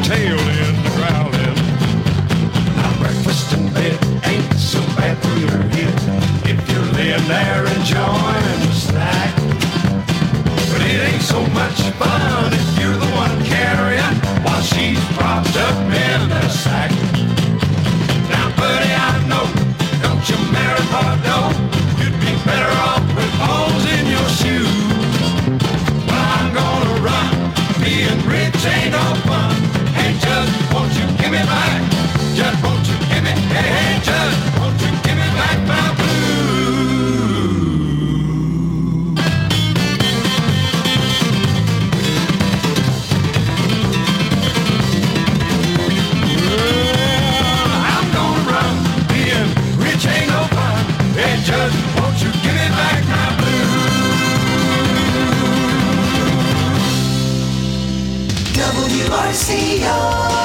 tail in the growling. Now breakfast in bed ain't so bad for your head if you're laying there enjoying the snack. But it ain't so much fun if you're the one carrying while she's propped up in the sack. Now buddy, I know, don't you marry Pardo, you'd be better off with holes in your shoes. Well, I'm gonna run, being rich ain't no fun. Hey, just won't you give me back? Just won't you give me? Hey, hey, just won't you give me back my blues? Well, I'm gonna run, being rich ain't no fun. Hey, just won't you give me back my blues? WRCO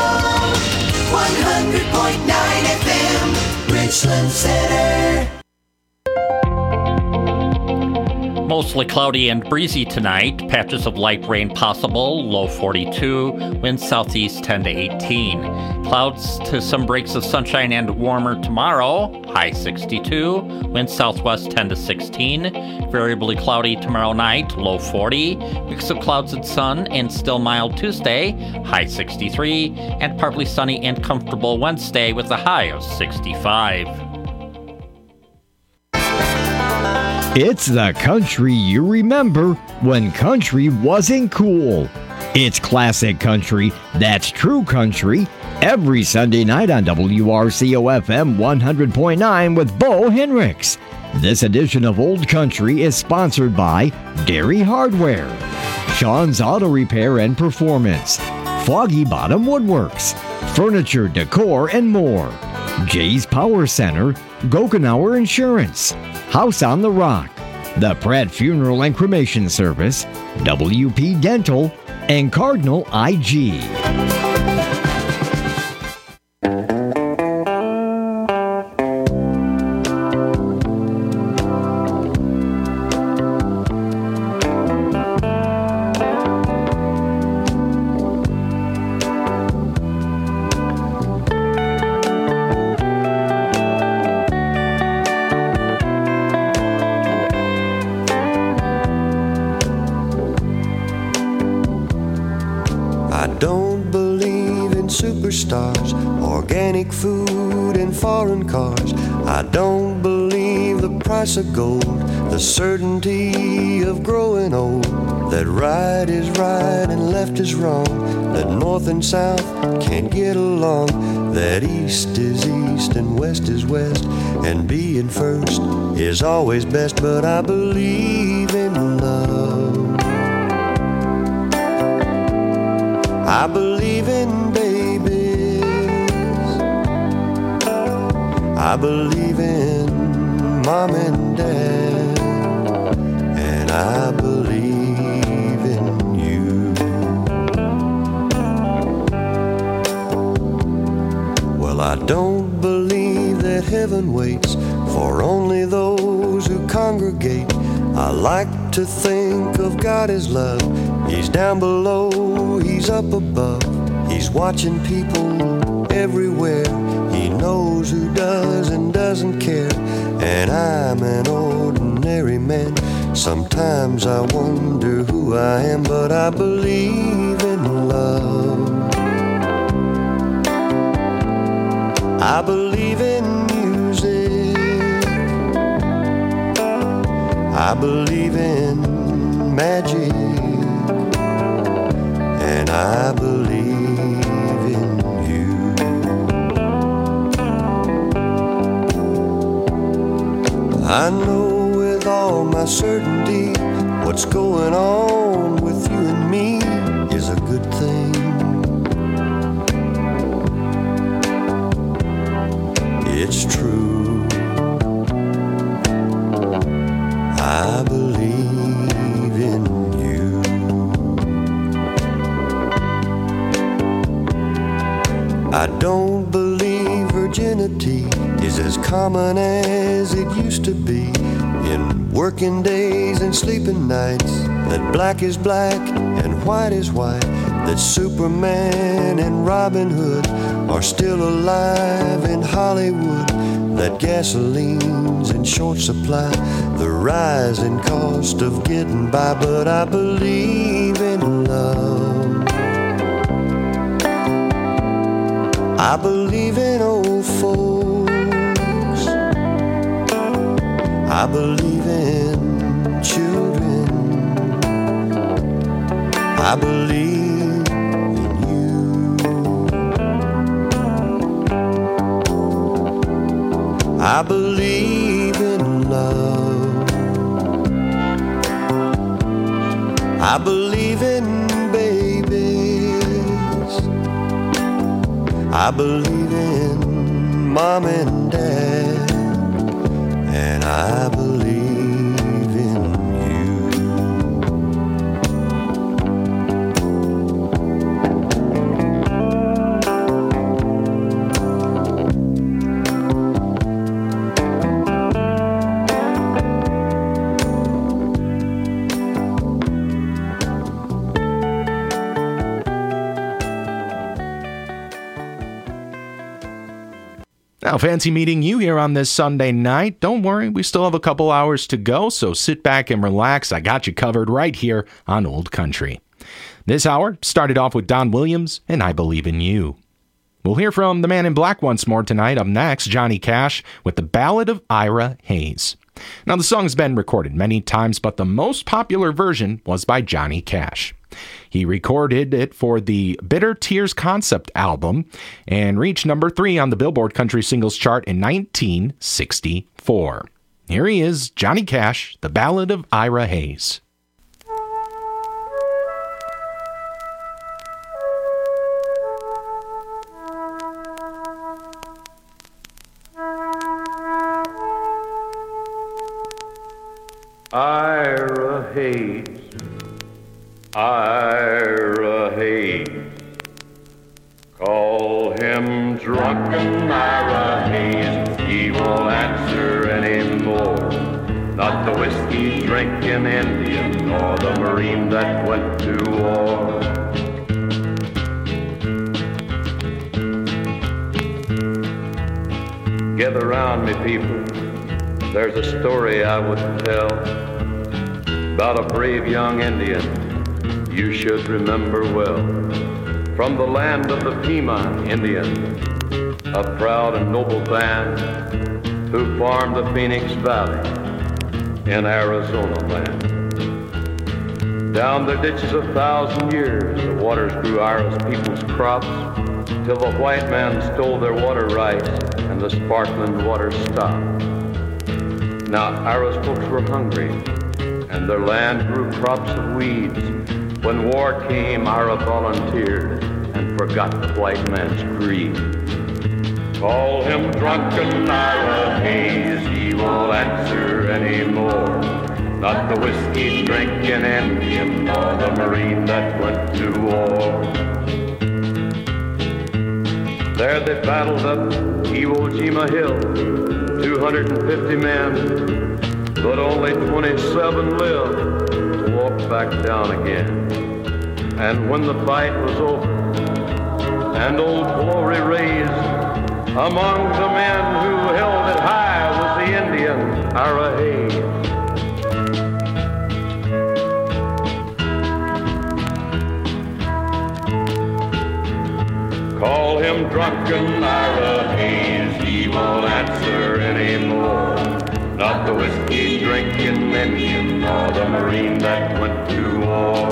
100.9 FM, Richland Center. Mostly cloudy and breezy tonight. Patches of light rain possible. Low 42. Winds southeast 10 to 18. Clouds to some breaks of sunshine and warmer tomorrow. High 62. Winds southwest 10 to 16. Variably cloudy tomorrow night. Low 40. Mix of clouds and sun and still mild Tuesday. High 63. And partly sunny and comfortable Wednesday with a high of 65. It's the country you remember when country wasn't cool. It's classic country that's true country every Sunday night on WRCO FM 100.9 with Bo Henricks. This edition of Old Country is sponsored by Dairy Hardware, Sean's Auto Repair and Performance, Foggy Bottom Woodworks, Furniture, Decor, and more, Jay's Power Center, Gokenauer Insurance, House on the Rock, the Pratt Funeral and Cremation Service, WP Dental, and Cardinal IG. Superstars, organic food and foreign cars. I don't believe the price of gold, the certainty of growing old, that right is right and left is wrong, that north and south can't get along, that east is east and west is west, and being first is always best. But I believe in love, I believe in babies, I believe in mom and dad, and I believe in you. Well, I don't believe that heaven waits for only those who congregate. I like to think of God as love. He's down below, he's up above. He's watching people everywhere. He knows who does and doesn't care. And I'm an ordinary man. Sometimes I wonder who I am, but I believe in love. I believe in music, I believe in magic, and I believe in you. I know with all my certainty what's going on with you and me is a good thing. It's true, I believe in you. I don't believe virginity is as common as it used to be. In working days and sleeping nights, that black is black and white is white, that Superman and Robin Hood are still alive in Hollywood, that gasoline's in short supply, the rising cost of getting by, but I believe in love. I believe in old folks. I believe in children. I believe in you. I believe in love. I believe in babies. I believe in mom and dad. And I believe in you. Now, fancy meeting you here on this Sunday night. Don't worry, we still have a couple hours to go, so sit back and relax. I got you covered right here on Old Country. This hour started off with Don Williams and I Believe in You. We'll hear from the Man in Black once more tonight. Up next, Johnny Cash with the Ballad of Ira Hayes. Now, the song's been recorded many times, but the most popular version was by Johnny Cash. He recorded it for the Bitter Tears concept album and reached number 3 on the Billboard Country Singles Chart in 1964. Here he is, Johnny Cash, The Ballad of Ira Hayes. Ira Hayes, Ira Hayes, call him drunken Ira Hayes, he won't answer anymore. Not the whiskey drinking Indian, nor the Marine that went to war. Gather round me, people, there's a story I would tell about a brave young Indian you should remember well. From the land of the Pima Indian, a proud and noble band who farmed the Phoenix Valley in Arizona land. Down their ditches 1,000 years, the waters grew Ira's people's crops, till the white man stole their water rights and the sparkling water stopped. Now Ira's folks were hungry, and their land grew crops of weeds. When war came, Ira volunteered and forgot the white man's creed. Call him drunken Ira Hayes, he won't answer anymore. Not the whiskey drinking Indian, nor the Marine that went to war. There they battled up Iwo Jima Hill, 250 men, but only 27 lived to walk back down again. And when the fight was over and Old Glory raised, among the men who held it high was the Indian Ira Hayes. Call him drunken Ira Hayes, he won't answer anymore. Not the whiskey drinking Indian, nor the Marine that went to war.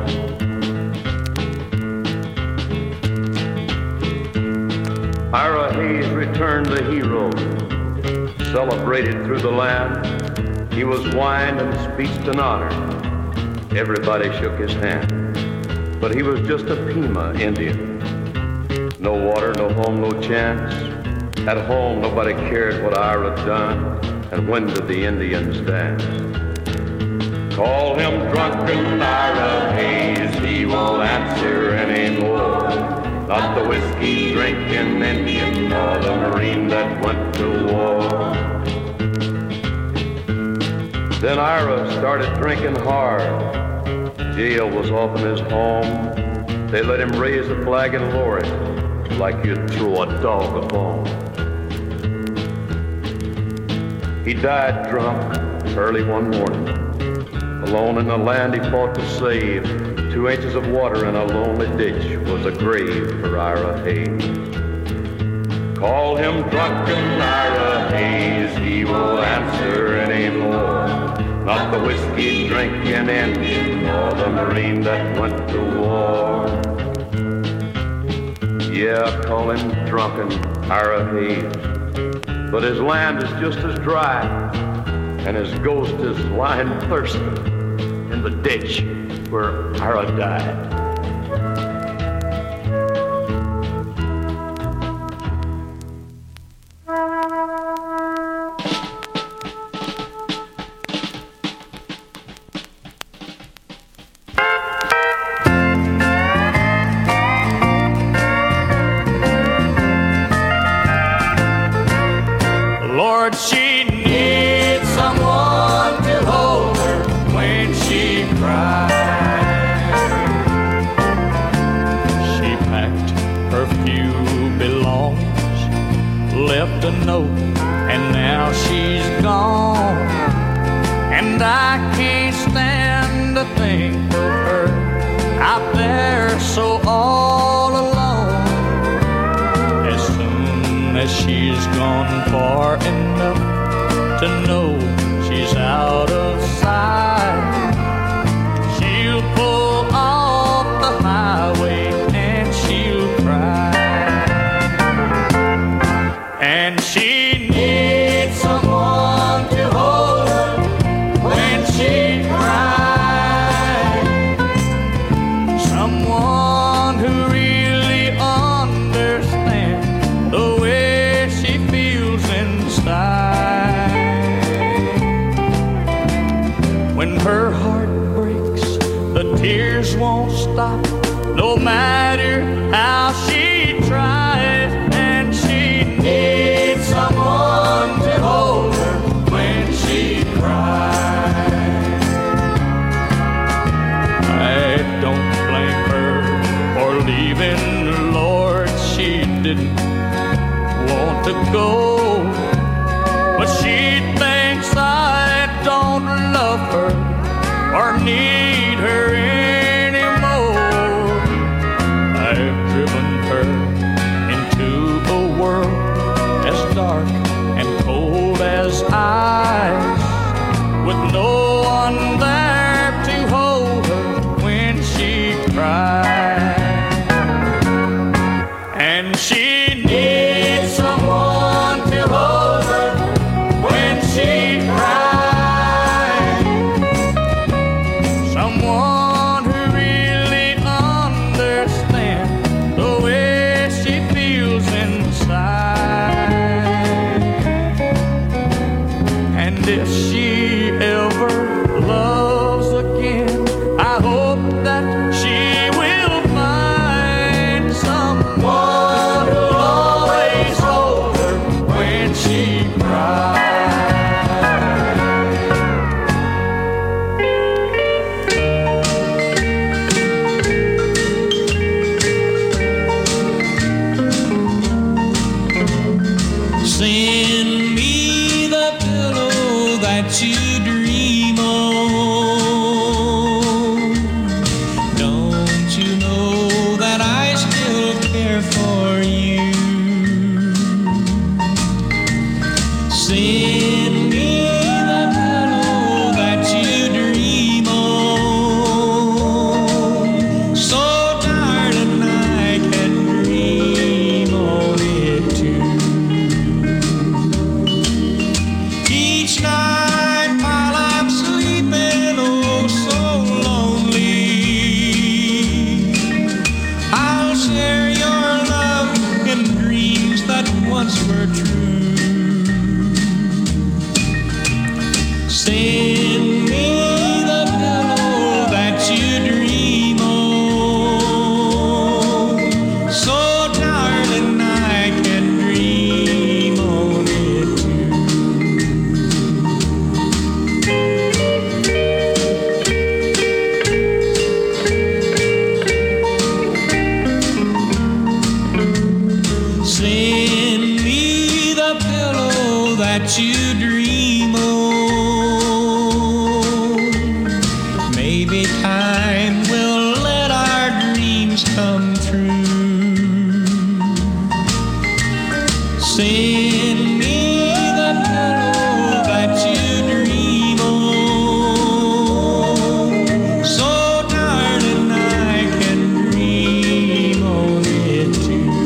Ira Hayes returned the hero, celebrated through the land. He was wined and speeched and honored. Everybody shook his hand, but he was just a Pima Indian. No water, no home, no chance. At home, nobody cared what Ira done, and when did the Indians dance? Call him drunken Ira Hayes, he won't answer anymore. Not the whiskey drinking Indian, nor the Marine that went to war. Then Ira started drinking hard. Jail was often his home. They let him raise a flag and lower it like you'd throw a dog a bone. He died drunk early one morning. Alone in the land he fought to save, 2 inches of water in a lonely ditch was a grave for Ira Hayes. Call him drunken Ira Hayes, he won't answer anymore. Not the whiskey drinking Indian or the Marine that went to war. Yeah, call him drunken Ira Hayes, but his land is just as dry, and his ghost is lying thirsty in the ditch where Ira died. Lord, she needs someone to hold her when she cries. She packed her few belongings, left a note, and now she's gone. And I can't stand to think of her out there so all alone. As soon as she's gone far enough to know she's out of sight, she'll pull off the highway and she'll cry. And she needs someone to hold her when she cries. Someone who really understands the way she feels inside. When her heart breaks, the tears won't stop, no matter how she tries. And she needs someone to hold her when she cries. I don't blame her for leaving, Lord, she didn't want to go, but she thinks I don't love her or need her anymore. I've driven her into a world as dark and cold as ice, with no one there to hold her when she cries. And she needs someone to hold her when she cries. Someone who really understands the way she feels inside. And if she ever loves again, I hope that she will find someone who'll always hold her when she cries. Send me the pillow that you dream on. Don't you know that I still care for you? Send me the pillow that you dream on. So darling, I can dream on it too. Each night while I'm sleeping, oh so lonely, I'll share your love in dreams that once were true. Send me the pillow that you dream on. So darling, I can dream on it too. that you dream on. Maybe time will let our dreams come true. Send me the pillow that you dream on, so darling I can dream on it too.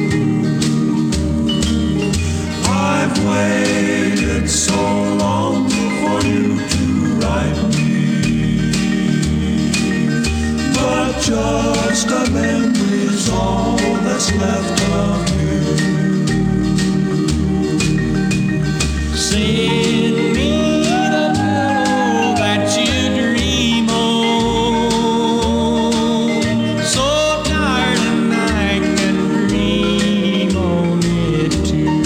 I've waited so long for you to write me, but just a memory's all that's left of you. Send me the pillow that you dream on, so darling I can dream on it too.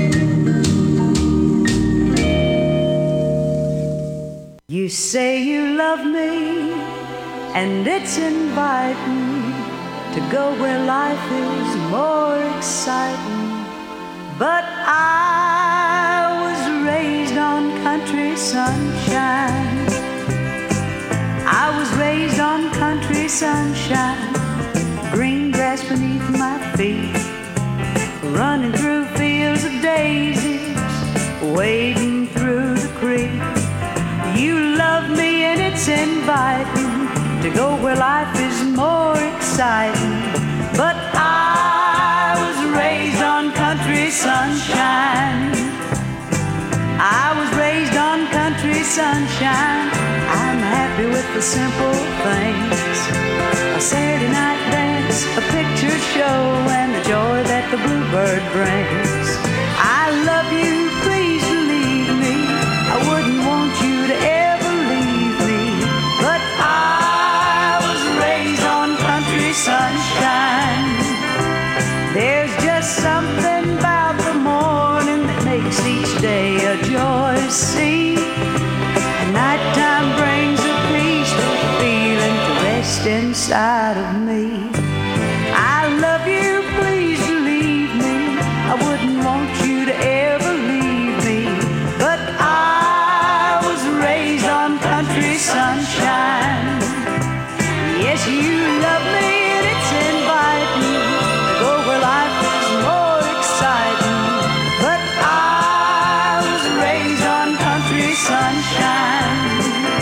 You say you love me, and it's inviting to go where life is more exciting. But I was raised on country sunshine. I was raised on country sunshine. Green grass beneath my feet, running through fields of daisies, wading through the creek. You love me and it's inviting to go where life is more exciting. But I was raised on country sunshine. I was raised on country sunshine. I'm happy with the simple things: a Saturday night dance, a picture show, and the joy that the bluebird brings. I love you, please believe me. I wouldn't want you to ever leave me. But I was raised on country sunshine. There's just something about the morning that makes each day a joyous scene. And nighttime brings a peaceful feeling to rest inside of me. I love you, please believe me. I wouldn't want you to ever leave me. But I was raised on country sunshine. Yes, you love me and it's inviting to go where life is more exciting. But I was raised on country sunshine.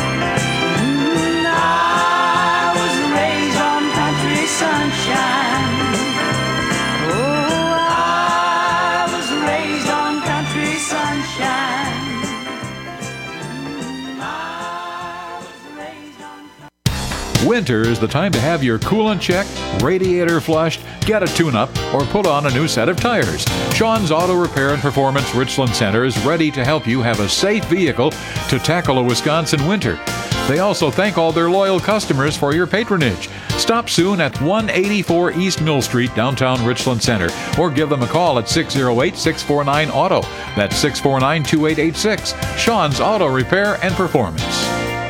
I was raised on country sunshine. Oh, I was raised on country sunshine. I was raised on Winter is the time to have your coolant checked, radiator flushed, get a tune-up, or put on a new set of tires. Sean's Auto Repair and Performance Richland Center is ready to help you have a safe vehicle to tackle a Wisconsin winter. They also thank all their loyal customers for your patronage. Stop soon at 184 East Mill Street, downtown Richland Center, or give them a call at 608-649-AUTO. That's 649-2886. Sean's Auto Repair and Performance.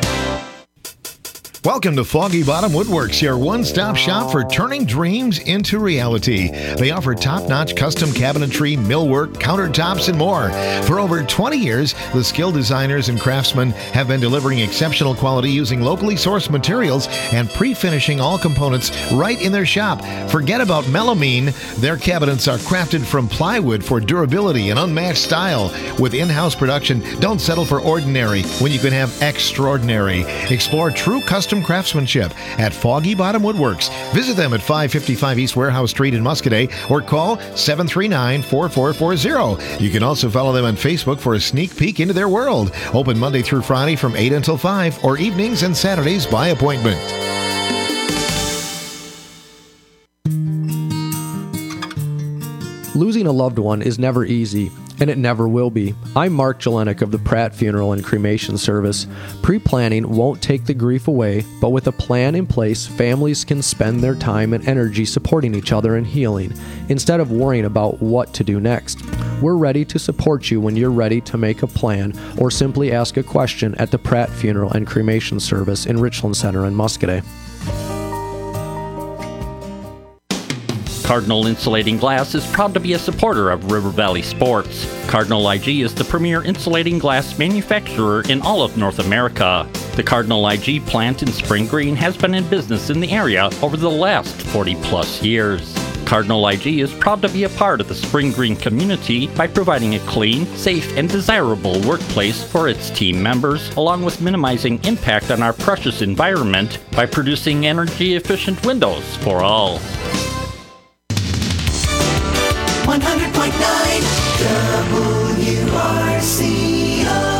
Welcome to Foggy Bottom Woodworks, your one-stop shop for turning dreams into reality. They offer top-notch custom cabinetry, millwork, countertops, and more. For over 20 years, the skilled designers and craftsmen have been delivering exceptional quality using locally sourced materials and pre-finishing all components right in their shop. Forget about melamine. Their cabinets are crafted from plywood for durability and unmatched style. With in-house production, don't settle for ordinary when you can have extraordinary. Explore true custom craftsmanship at Foggy Bottom Woodworks. Visit them at 555 East Warehouse Street in Muscadet or call 739-4440. You can also follow them on Facebook for a sneak peek into their world. Open Monday through Friday from 8 until 5 or evenings and Saturdays by appointment. Losing a loved one is never easy, and it never will be. I'm Mark Jelinek of the Pratt Funeral and Cremation Service. Pre-planning won't take the grief away, but with a plan in place, families can spend their time and energy supporting each other and healing, instead of worrying about what to do next. We're ready to support you when you're ready to make a plan or simply ask a question at the Pratt Funeral and Cremation Service in Richland Center in Muscadet. Cardinal Insulating Glass is proud to be a supporter of River Valley Sports. Cardinal IG is the premier insulating glass manufacturer in all of North America. The Cardinal IG plant in Spring Green has been in business in the area over the last 40-plus years. Cardinal IG is proud to be a part of the Spring Green community by providing a clean, safe, and desirable workplace for its team members, along with minimizing impact on our precious environment by producing energy-efficient windows for all. 100.9 WRCO.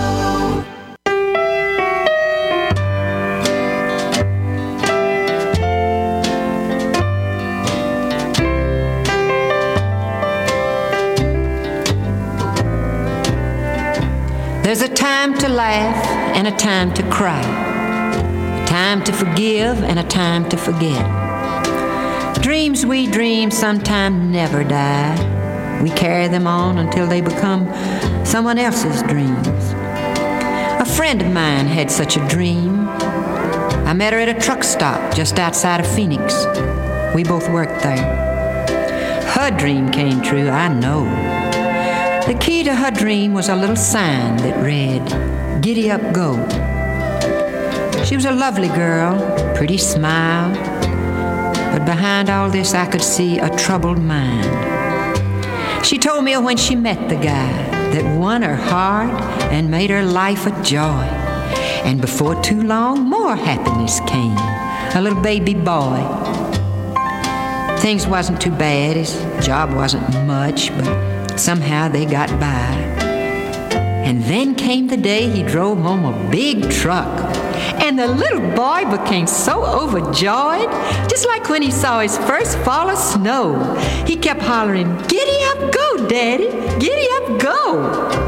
There's a time to laugh and a time to cry, a time to forgive and a time to forget. Dreams we dream sometimes never die. We carry them on until they become someone else's dreams. A friend of mine had such a dream. I met her at a truck stop just outside of Phoenix. We both worked there. Her dream came true, I know. The key to her dream was a little sign that read, "Giddy up, go." She was a lovely girl, pretty smile, but behind all this I could see a troubled mind. She told me when she met the guy that won her heart and made her life a joy. And before too long, more happiness came, a little baby boy. Things wasn't too bad, his job wasn't much, but somehow they got by. And then came the day he drove home a big truck. And the little boy became so overjoyed, just like when he saw his first fall of snow. He kept hollering, "Giddy up, go, Daddy! Giddy up, go!"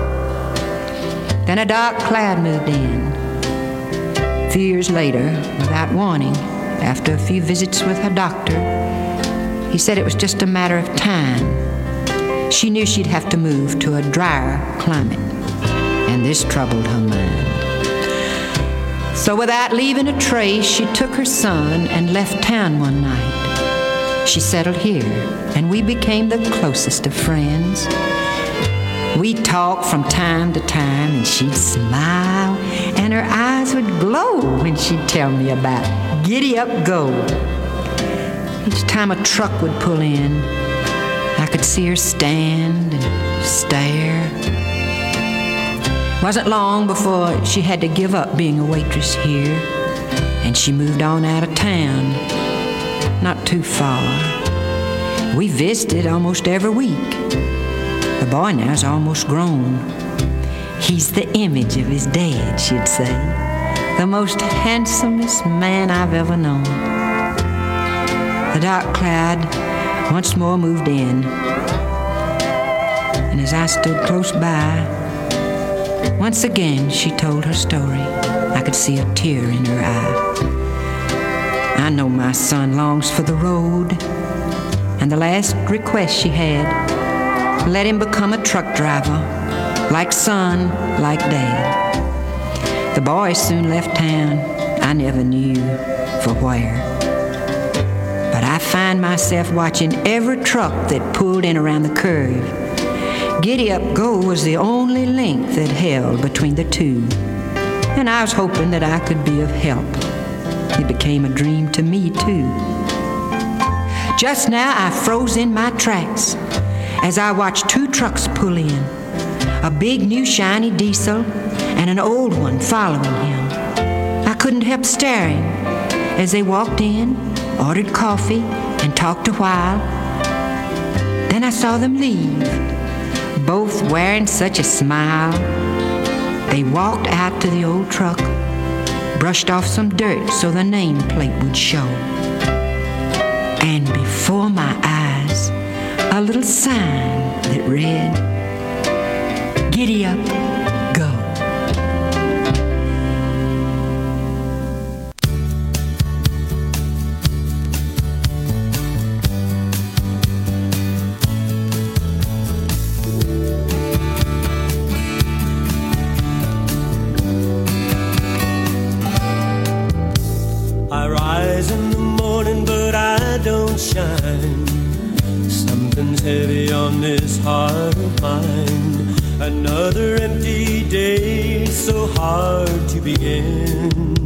Then a dark cloud moved in. A few years later, without warning, after a few visits with her doctor, he said it was just a matter of time. She knew she'd have to move to a drier climate, and this troubled her mind. So without leaving a trace, she took her son and left town one night. She settled here, and we became the closest of friends. We talked from time to time, and she'd smile, and her eyes would glow when she'd tell me about Giddy Up Go. Each time a truck would pull in, I could see her stand and stare. Wasn't long before she had to give up being a waitress here, and she moved on out of town, not too far. We visited almost every week. The boy now's almost grown. He's the image of his dad, she'd say, the most handsomest man I've ever known. The dark cloud once more moved in, and as I stood close by, once again she told her story. I could see a tear in her eye. I know my son longs for the road, and the last request she had, let him become a truck driver, like son, like dad. The boy soon left town. I never knew for where. But I find myself watching every truck that pulled in around the curve. Giddy Up Go was the only link that held between the two, and I was hoping that I could be of help. It became a dream to me, too. Just now, I froze in my tracks as I watched two trucks pull in, a big new shiny diesel and an old one following him. I couldn't help staring as they walked in, ordered coffee, and talked a while. Then I saw them leave, both wearing such a smile. They walked out to the old truck, brushed off some dirt so the nameplate would show. And before my eyes, a little sign that read, "Giddy Up, Go." I rise in the morning, but I don't shine. shine. Something's heavy on this heart of mine. Another empty day, so hard to begin.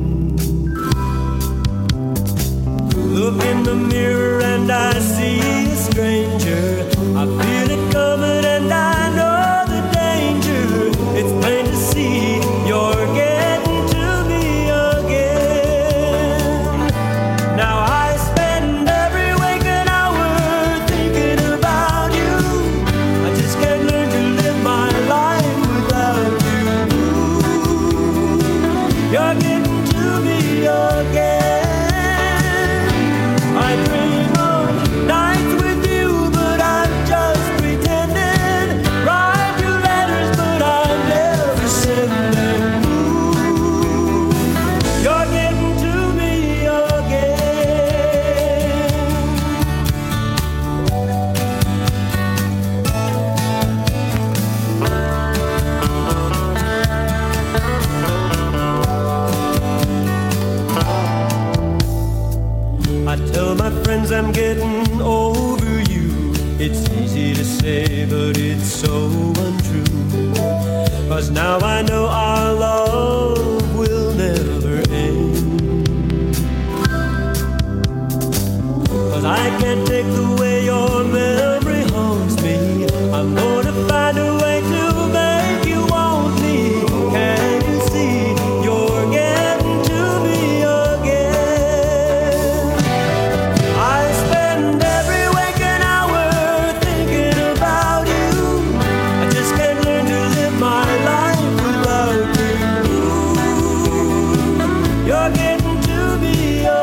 Look in the mirror and I see a stranger. I feel it coming and I know the danger. It's plain to see you're getting to me again. Now I spend every waking hour thinking about you. I just can't learn to live my life without you. You're getting to me again. I dream of nights with you, but I'm just pretending. Write you letters, but I never send them. Ooh, you're getting to me again. I tell my friends I'm getting over you. It's easy to say, but it's so untrue. 'Cause now I know our love will never end. 'Cause I can't take the way your memory haunts me. I'm gonna find a way to make you want me. Can you see you're getting to me again? I spend every waking hour thinking about you. I just can't learn to live my life without you. You're getting to me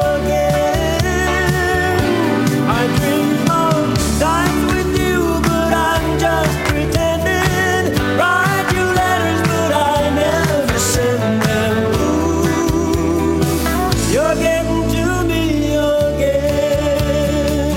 again. I dream of nights with you, but I'm just pretending. Write you letters, but I never send them. Ooh, you're getting to me again.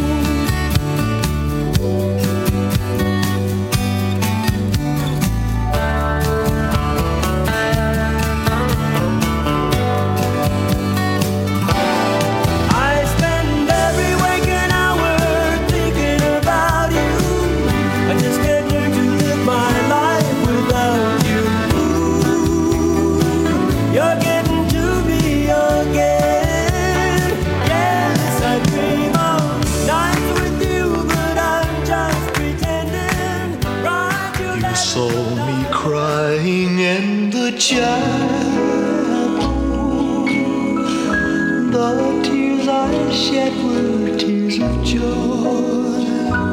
I spend every waking hour thinking about you. I just can't learn to live my life without you. You're getting to me again. Yes, I dream of nights with you, but I'm just pretending. Write you You saw me crying in the chapel. The tears I shed were tears of joy.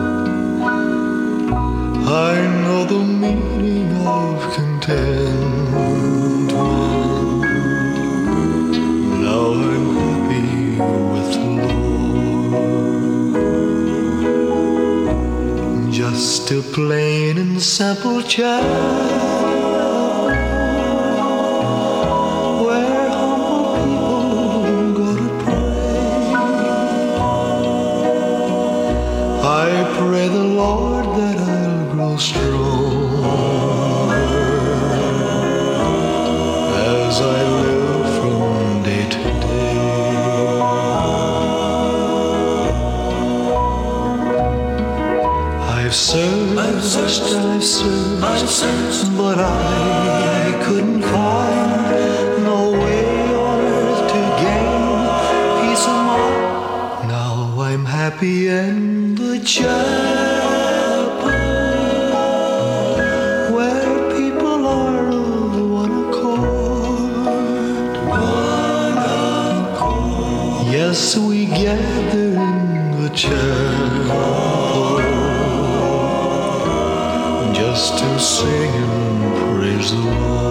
I know the meaning of contentment. Now I'm happy with the Lord. Just a plain and simple child, where humble people go to pray. I pray the Lord that I'll grow stronger as I live from day to day. I've searched, but I couldn't find no way on earth to gain peace of mind. Now I'm happy in the chapel, where people are of one accord. Yes, we gather in the chapel just to sing and praise the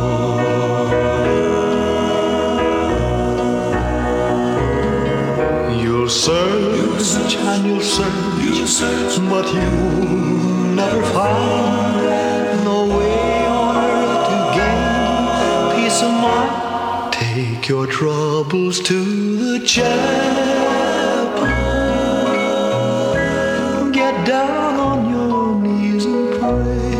Lord. You'll search and you'll search, but you'll never find no way on earth to gain peace of mind. Take your troubles to the chapel. Get down on your knees and pray.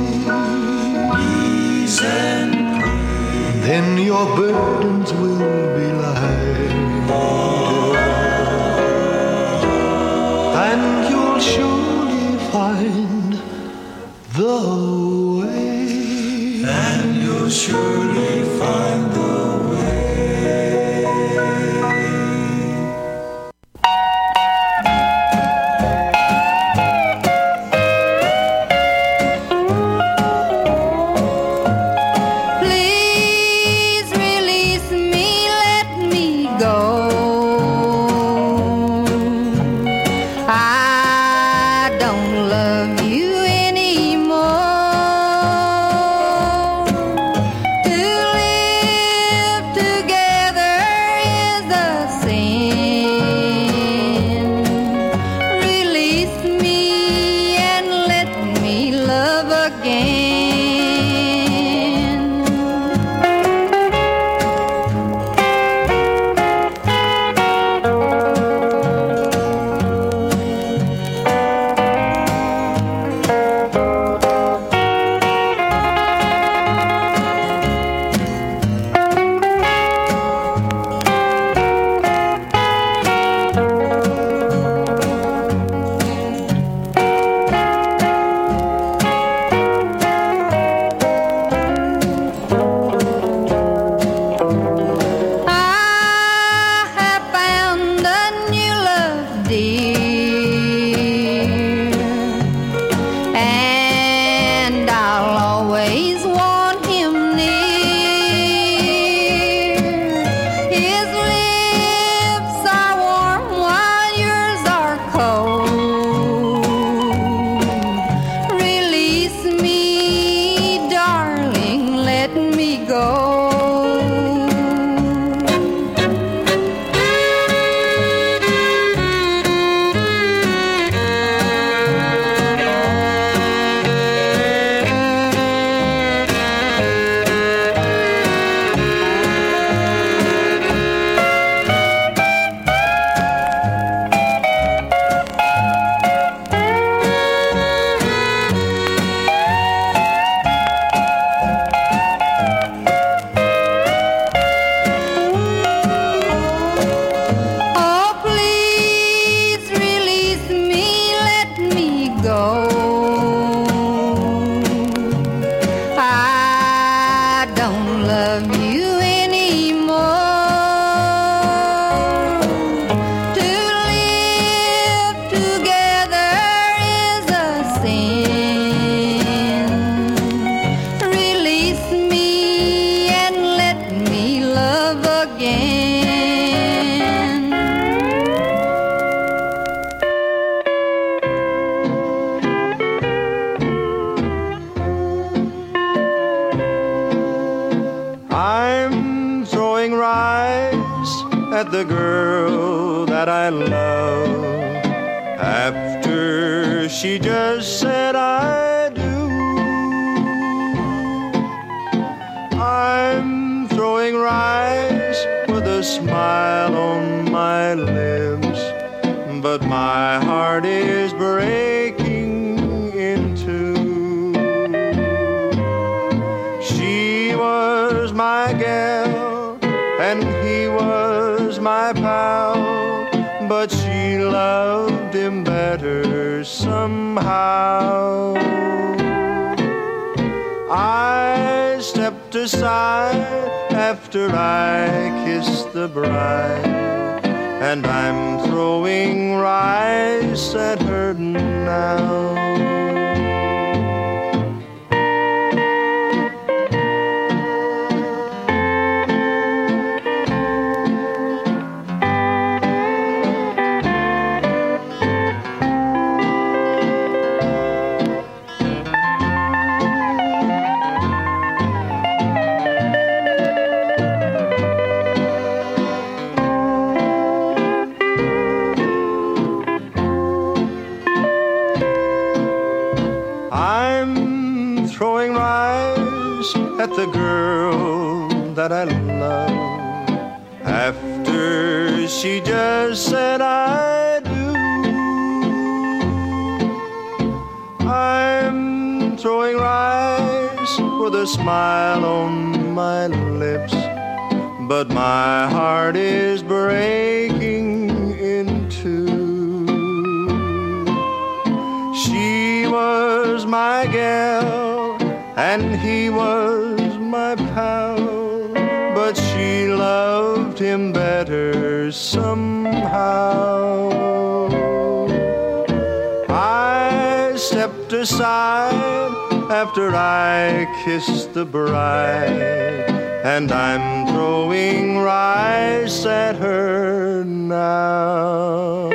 Then your burdens will be lighter, and you'll surely find the way. And you'll surely find the way. Please release me, let me go. I don't love you anymore. To live together is a sin. Release me and let me love again. I have found a new love, dear, and I'll always want him near. His lips are warm while yours are cold. Release me, darling, let me go. Oh, please release me, let me go. I don't love you anymore. To live together is a sin. Release me and let me love again. I'm throwing rice at the girl that I love after she just said I do. I'm throwing rice with a smile on my lips, but my heart is breaking in two. She was my gal and he was my pal, but she loved him better somehow. I stepped aside after I kissed the bride, and I'm throwing rice at her now. I'm throwing rice at the girl that I love after she just said I do. I'm throwing rice with a smile on my lips, but my heart is breaking in two. my gal, and he was my pal, but she loved him better somehow. I stepped aside after I kissed the bride, and I'm throwing rice at her now.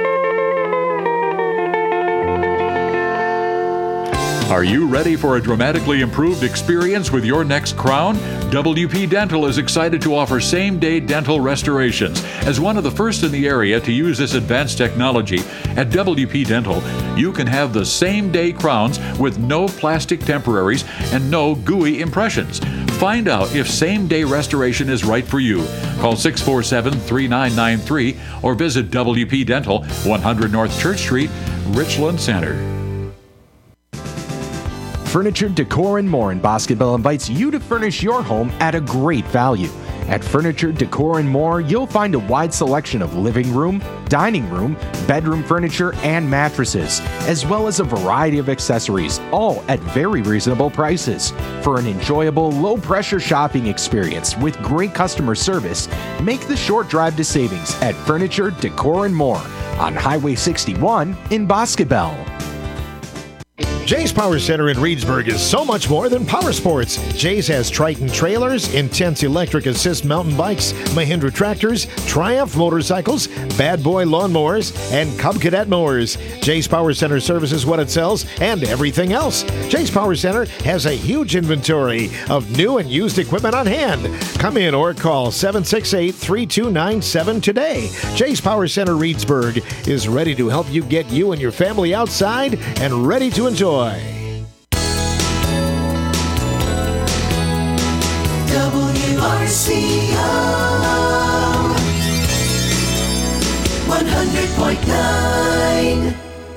Are you ready for a dramatically improved experience with your next crown? WP Dental is excited to offer same-day dental restorations. As one of the first in the area to use this advanced technology, at WP Dental, you can have the same-day crowns with no plastic temporaries and no gooey impressions. Find out if same-day restoration is right for you. Call 647-3993 or visit WP Dental, 100 North Church Street, Richland Center. Furniture, Decor, and More in Bosqueville invites you to furnish your home at a great value. At Furniture, Decor, and More, you'll find a wide selection of living room, dining room, bedroom furniture, and mattresses, as well as a variety of accessories, all at very reasonable prices. For an enjoyable, low-pressure shopping experience with great customer service, make the short drive to savings at Furniture, Decor, and More on Highway 61 in Bosqueville. Jay's Power Center in Reedsburg is so much more than power sports. Jay's has Triton trailers, Intense electric assist mountain bikes, Mahindra tractors, Triumph motorcycles, Bad Boy lawnmowers, and Cub Cadet mowers. Jay's Power Center services what it sells and everything else. Jay's Power Center has a huge inventory of new and used equipment on hand. Come in or call 768-3297 today. Jay's Power Center Reedsburg is ready to help you get you and your family outside and ready to enjoy. WRCO 100.9.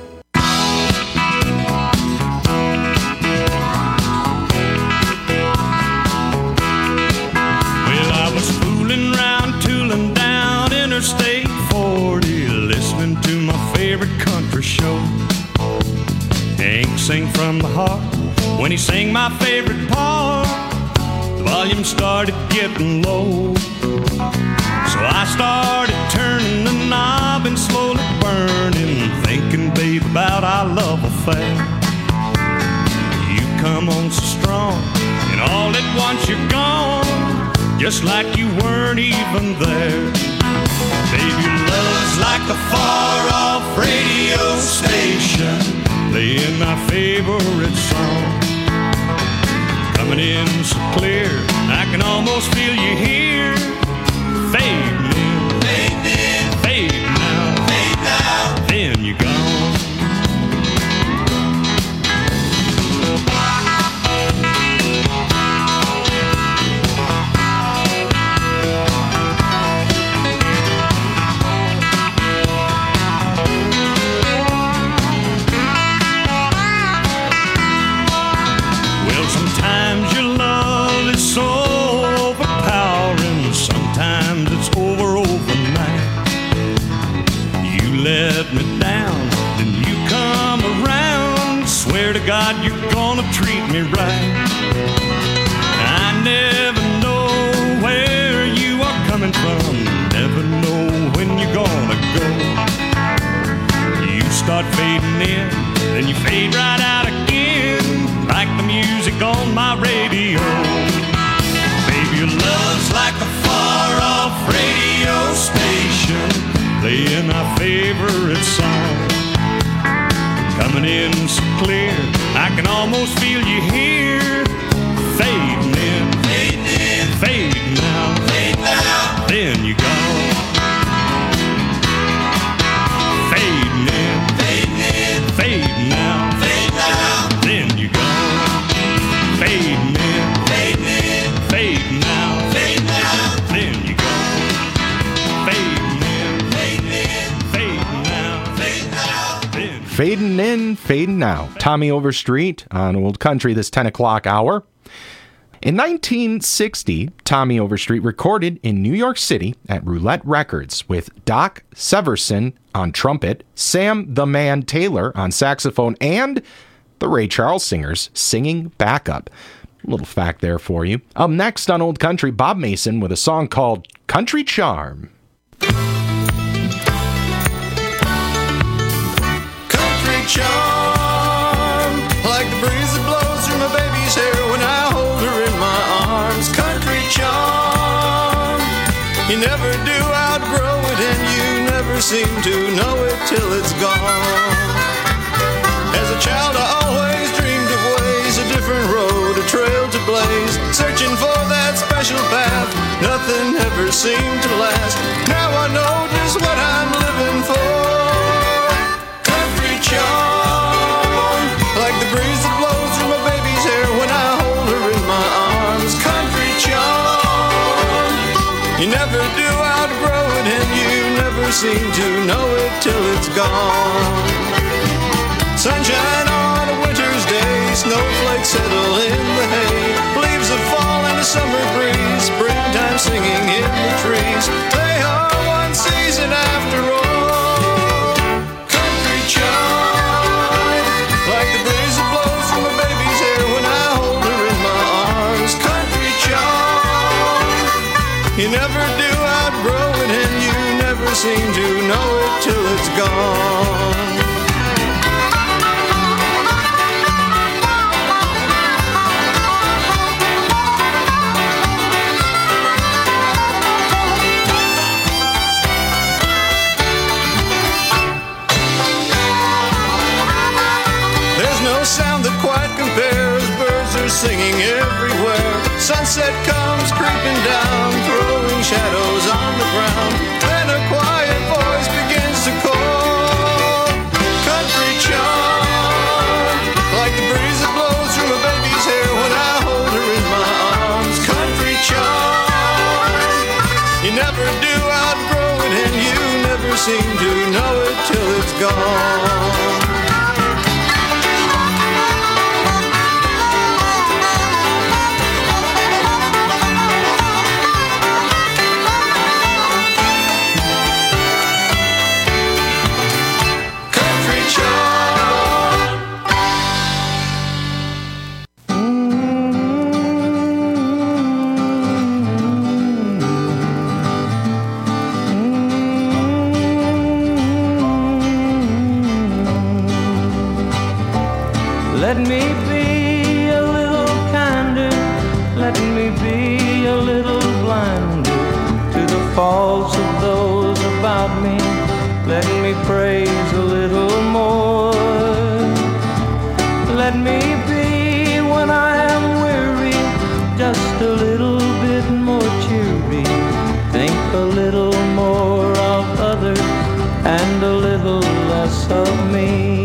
Well, I was fooling around, tooling down Interstate 40, listening to my favorite country show. Hank sang from the heart when he sang my favorite part. The volume started getting low, so I started turning the knob and slowly burning, thinking, babe, about our love affair. You come on so strong, and all at once you're gone, just like you weren't even there. Babe, your love's like a far-off radio station playing my favorite song, coming in so clear, I can almost feel you here. Fading in, fading in, fading out, fading out, then you're gone. Sometimes your love is so overpowering, sometimes it's overnight. You let me down, then you come around, swear to God you're gonna treat me right. I never know where you are coming from, never know when you're gonna go. You start fading in, then you fade right out again, like the music on my radio. Baby, your love's like a far-off radio station playing our favorite song, coming in so clear, I can almost feel you here. Fading in, fading in, fading out, fading out, then you're gone. Fading in, fading in, fading out, fading out, then you're gone. Fading in, fading in, fading out, fading out, then you're gone. Fading in, fading in, fading out, fading out, then. Fading in, fading out. Tommy Overstreet on Old Country this 10 o'clock hour. In 1960, Tommy Overstreet recorded in New York City at Roulette Records with Doc Severson on trumpet, Sam the Man Taylor on saxophone, and the the Ray Charles Singers singing backup. Little fact there for you. Up next on Old Country, Bob Mason with a song called Country Charm. Country charm, like the breeze that blows through my baby's hair when I hold her in my arms. Country charm, you never do outgrow it and you never seem to know it till it's gone. As a child I always dreamed of ways, a different road, a trail to blaze, searching for that special path, nothing ever seemed to last. Now I know just what I'm living for. Country charm, like the breeze that blows through my baby's hair when I hold her in my arms. Country charm, you never do outgrow it and you never seem to know it till it's gone. Sunshine on a winter's day, snowflakes settle in the hay, leaves that fall in a summer breeze, springtime singing in the trees. They are one season after all. Country charm, like the breeze that blows through my baby's hair when I hold her in my arms. Country charm, you never do outgrow it and you never seem to know it till it's gone. Sound that quite compares, birds are singing everywhere. Sunset comes creeping down, throwing shadows on the ground. Then a quiet voice begins to call. Country charm, like the breeze that blows through my baby's hair when I hold her in my arms. Country charm, you never do outgrow it and you never seem to know it till it's gone. Let me be a little kinder, let me be a little blinder to the faults of those about me. Let me praise a little more. Let me be, when I am weary, just a little bit more cheery. Think a little more of others and a little less of me.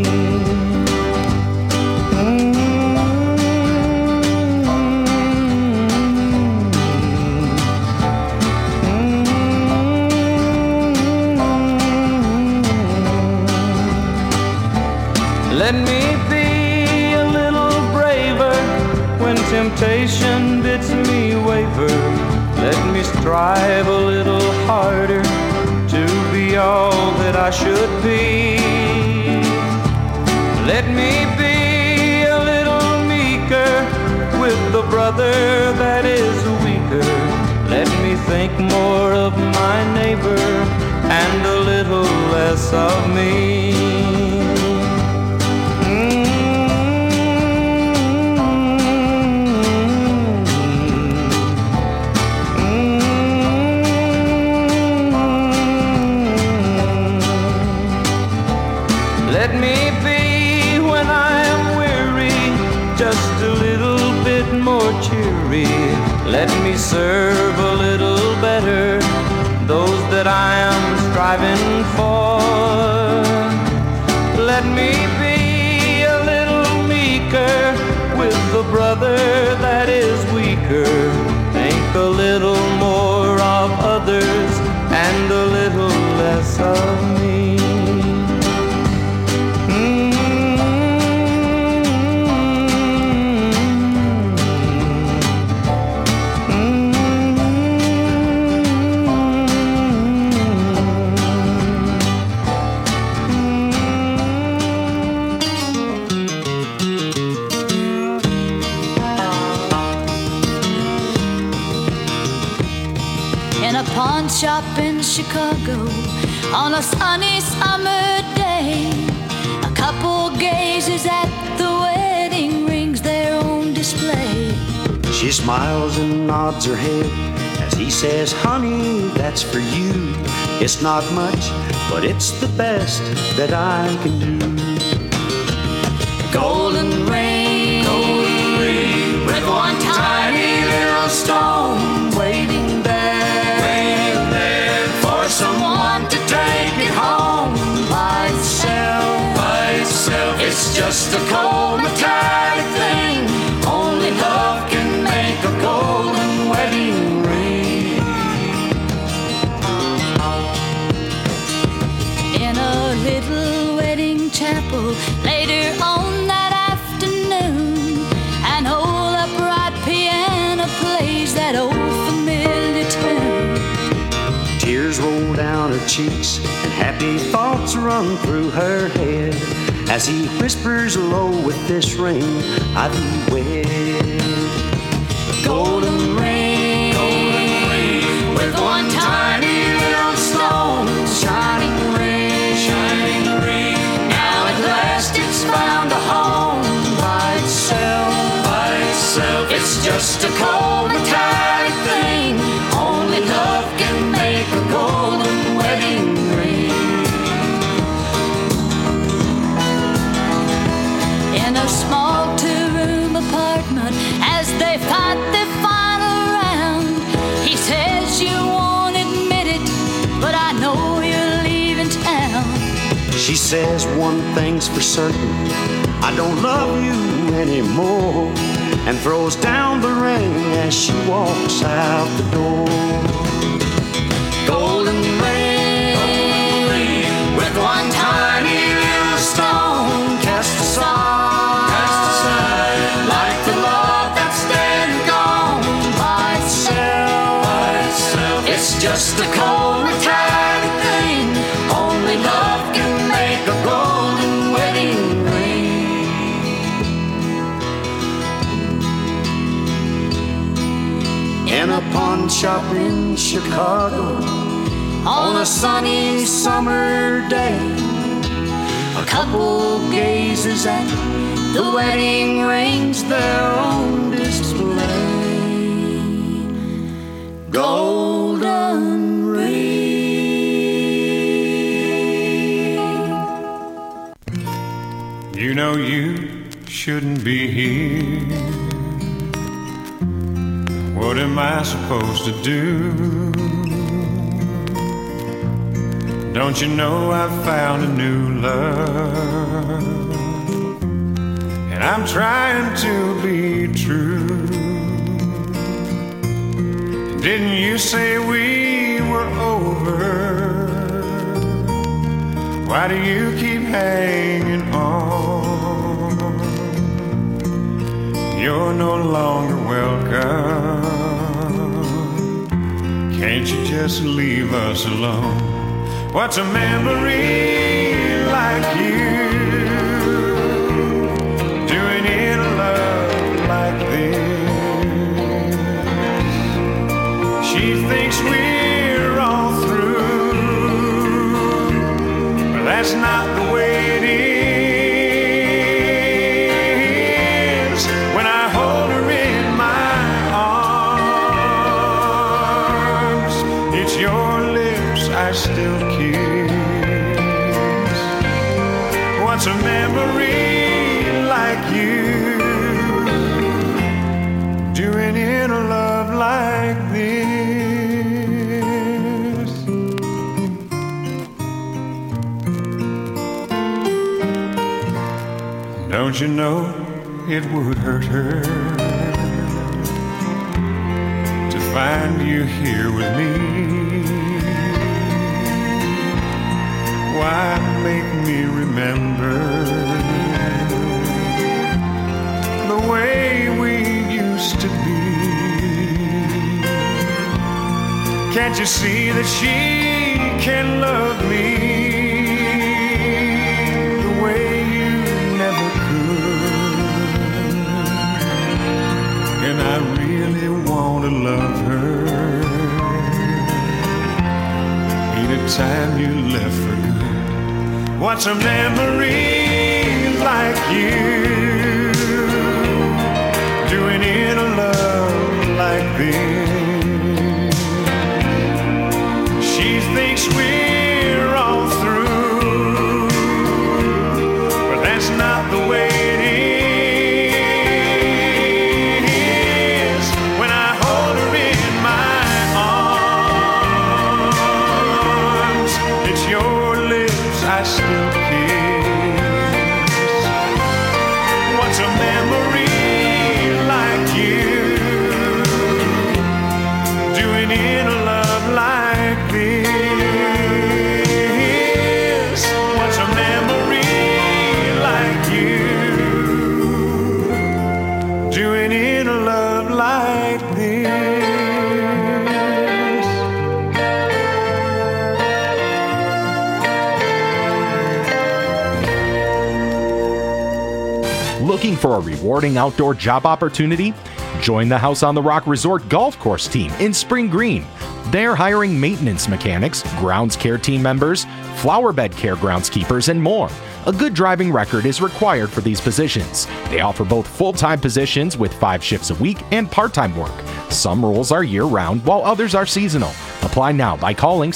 Let me be a little braver when temptation bids me waver. Let me strive a little harder to be all that I should be. Let me be a little meeker with the brother that is weaker. Let me think more of my neighbor and a little less of me. Let me be, when I am weary, just a little bit more cheery. Let me serve a little better those that I am striving for. Let me be a little meeker with the brother that is weaker. Think a little more of others and a little less of me. pawn shop in Chicago on a sunny summer day. A couple gazes at the wedding rings there on display. She smiles and nods her head as he says, honey, that's for you. It's not much, but it's the best that I can do. Golden ring, with one tiny little stone waiting there for someone to take it home by itself. It's just a cold metallic thing. Only love can make a golden wedding ring. In a little wedding chapel later on that afternoon, an old upright piano plays that old familiar tune. Tears roll down her cheeks and happy thoughts run through her head as he whispers low, with this ring I thee wed. Golden ring, with one tiny little stone, shining ring. Now at last it's found a home by itself. It's just a cold metallic thing. Only love can make a golden wedding ring. In a small two-room apartment, as they fight their final round, he says, you won't admit it, but I know you're leaving town. She says, one thing's for certain, I don't love you anymore, and throws down the ring as she walks out the door. Golden ring, with one tiny little stone cast aside, like the love that's dead and gone by itself. It's just a cold metallic thing. Only love can make a golden wedding ring. In a pawn shop in Chicago on a sunny summer day, a couple gazes at the wedding rings there on display. Golden ring. You know you shouldn't be here. What am I supposed to do? Don't you know I've found a new love, and I'm trying to be true. Didn't you say we were over? Why do you keep hanging on? You're no longer welcome. Can't you just leave us alone? What's a memory like you doing in a love like this? She thinks we're all through, but that's not the way it is. When I hold her in my arms, it's your lips I still kiss. What's a memory like you doing in a love like this? Don't you know it would hurt her to find you here with me? Why make me remember the way we used to be? Can't you see that she can love me the way you never could? And I really want to love her time you left for good. What's a memory like you doing in a love like this? She thinks we're all through, but that's not the way it is. When I hold her in my arms, it's your lips I still kiss. What's a memory like you doing in a love like this? What's a memory like you doing in a love like this? Looking for a rewarding outdoor job opportunity? Join the House on the Rock Resort Golf Course team in Spring Green. They're hiring maintenance mechanics, grounds care team members, flower bed care groundskeepers, and more. A good driving record is required for these positions. They offer both full-time positions with 5 shifts a week and part-time work. Some roles are year-round, while others are seasonal. Apply now by calling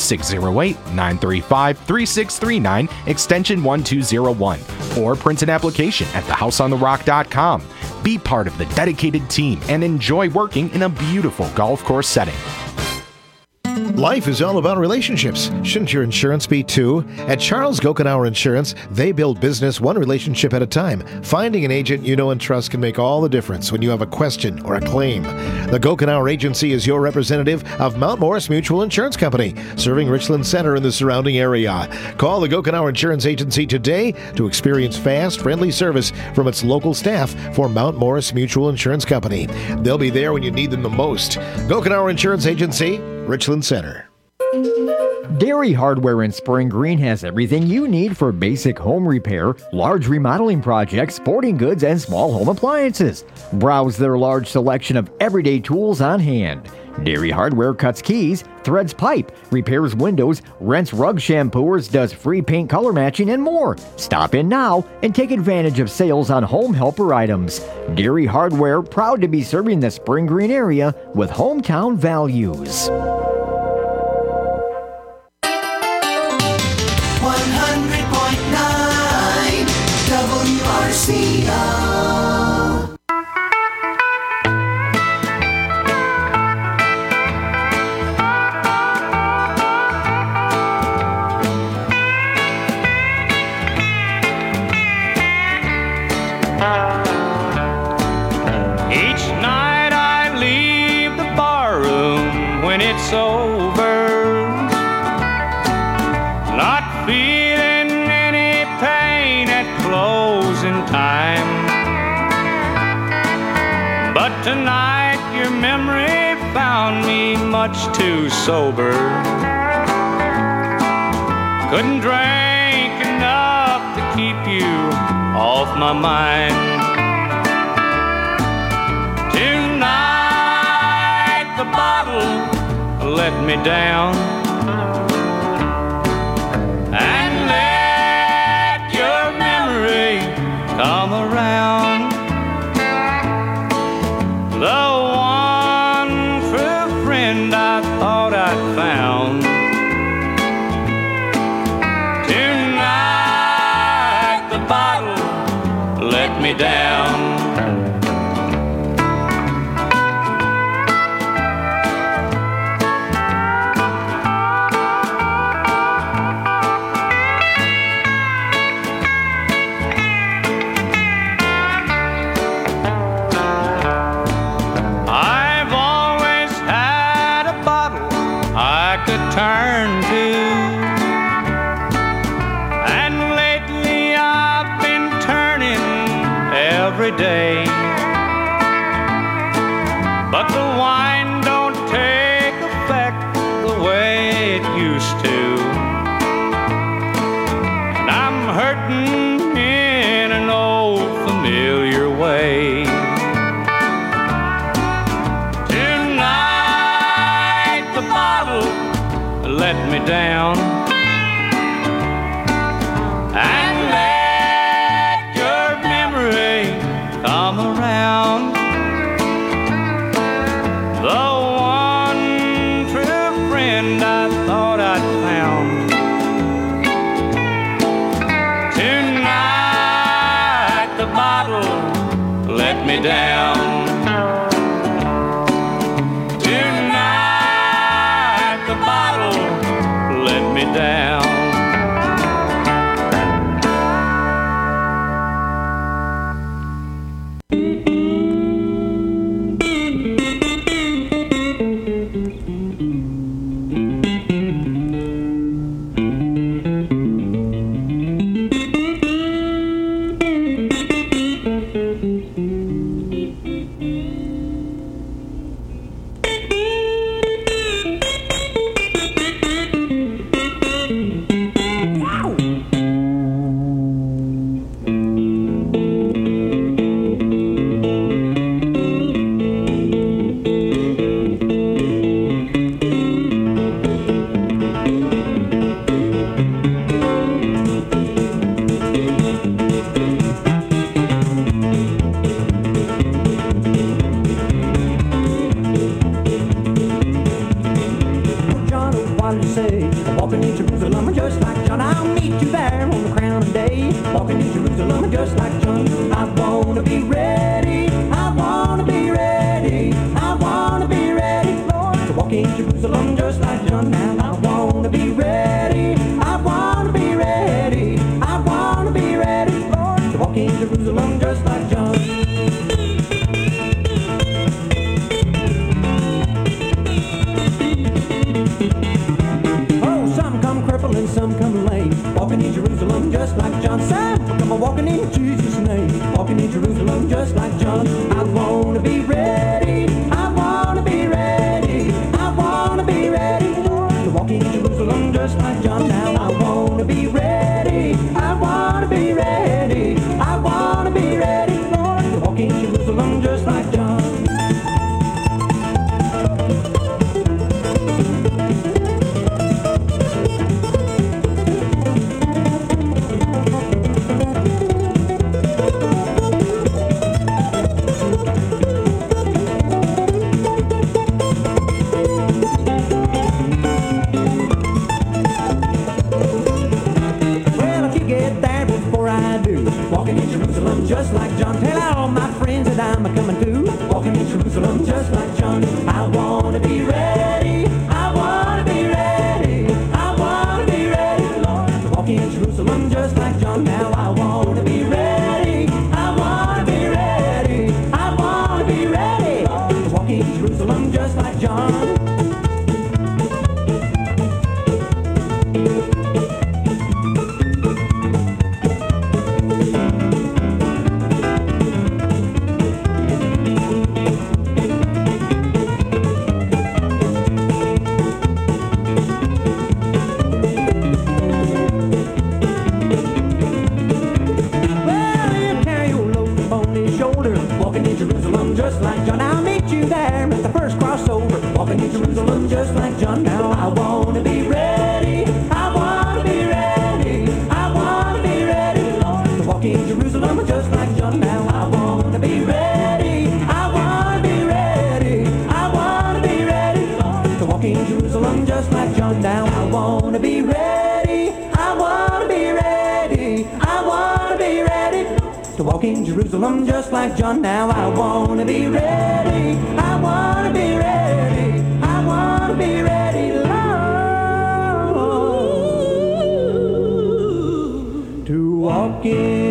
608-935-3639, extension 1201, or print an application at thehouseontherock.com. Be part of the dedicated team and enjoy working in a beautiful golf course setting. Life is all about relationships. Shouldn't your insurance be too? At Charles Gokenauer Insurance, they build business one relationship at a time. Finding an agent you know and trust can make all the difference when you have a question or a claim. The Gokenauer Agency is your representative of Mount Morris Mutual Insurance Company, serving Richland Center and the surrounding area. Call the Gokenauer Insurance Agency today to experience fast, friendly service from its local staff for Mount Morris Mutual Insurance Company. They'll be there when you need them the most. Gokenauer Insurance Agency, Richland Center. Dairy Hardware in Spring Green has everything you need for basic home repair, large remodeling projects, sporting goods, and small home appliances. Browse their large selection of everyday tools on hand. Dairy Hardware cuts keys, threads pipe, repairs windows, rents rug shampooers, does free paint color matching, and more. Stop in now and take advantage of sales on home helper items. Dairy Hardware, proud to be serving the Spring Green area with hometown values. 100.9 WRCO. Each night I leave the barroom when it's over, not feeling any pain at closing time. But tonight your memory found me much too sober. Couldn't drink enough to keep you off my mind. Tonight the bottle let me down, and let your memory come around. The one true friend I thought I'd found. Tonight the bottle let me down. Turn to, and lately I've been turning every day, but the wine don't take effect the way it used to, and I'm hurting in an old familiar way. Tonight the bottle let me down, bottle let me down. Tonight the bottle let me down. Jerusalem just like John. Now I wanna be ready. I wanna be ready. I wanna be ready, Lord, to walk in